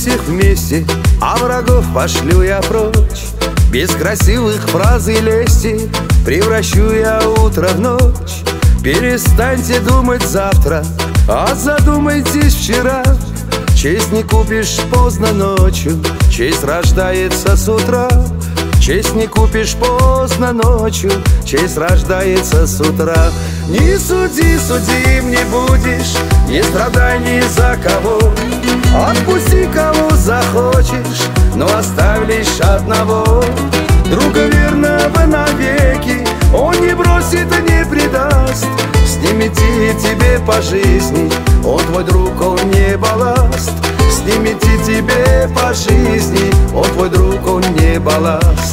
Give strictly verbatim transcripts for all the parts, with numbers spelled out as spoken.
всех вместе, а врагов пошлю я прочь. Без красивых фраз и лести превращу я утро в ночь. Перестаньте думать завтра, а задумайтесь вчера. Честь не купишь поздно ночью, честь рождается с утра. Честь не купишь поздно ночью, честь рождается с утра. Не суди, судим не будешь, не страдай ни за кого. Отпусти, кого захочешь, но оставь лишь одного. Друга верного навеки он не бросит и не предаст. С ним идти тебе по жизни, он твой друг, он не балласт. С ним идти тебе по жизни, он твой друг, он не балласт.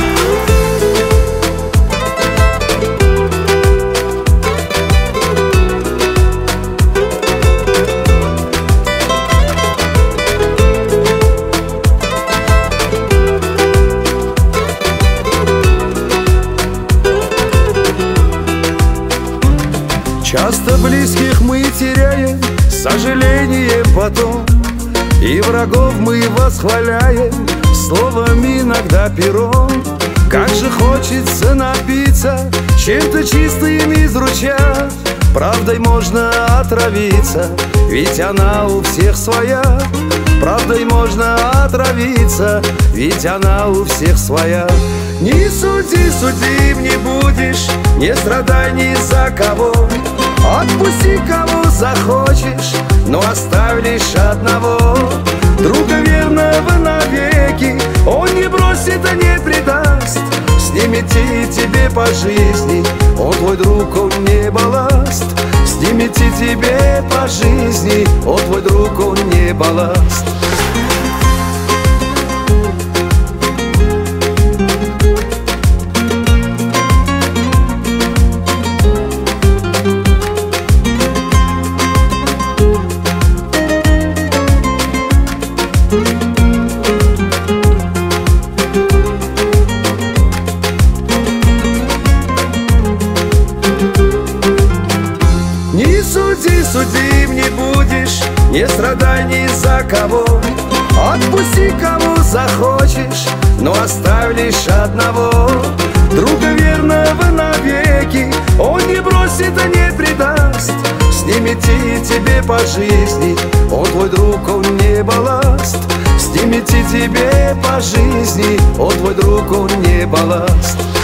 Часто близких мы теряем, с сожалением потом, и врагов мы восхваляем словом, иногда пером. Как же хочется напиться чем-то чистым из ручья. Правдой можно отравиться, ведь она у всех своя. Правдой можно отравиться, ведь она у всех своя. Не суди, судим не будешь, не страдай ни за кого. Отпусти, кого захочешь, но оставь лишь одного. Друга верного навеки он не бросит и не предаст. С ним идти тебе по жизни, он твой друг, он не балласт. С ним идти тебе по жизни, он твой друг, он не балласт. Не суди, судим не будешь, не страдай ни за кого. Отпусти, кого захочешь, но оставь лишь одного. Друга верного навеки он не бросит и не предаст. С ним идти тебе по жизни, он твой друг, он не балласт. С ним идти тебе по жизни, он твой друг, он не балласт.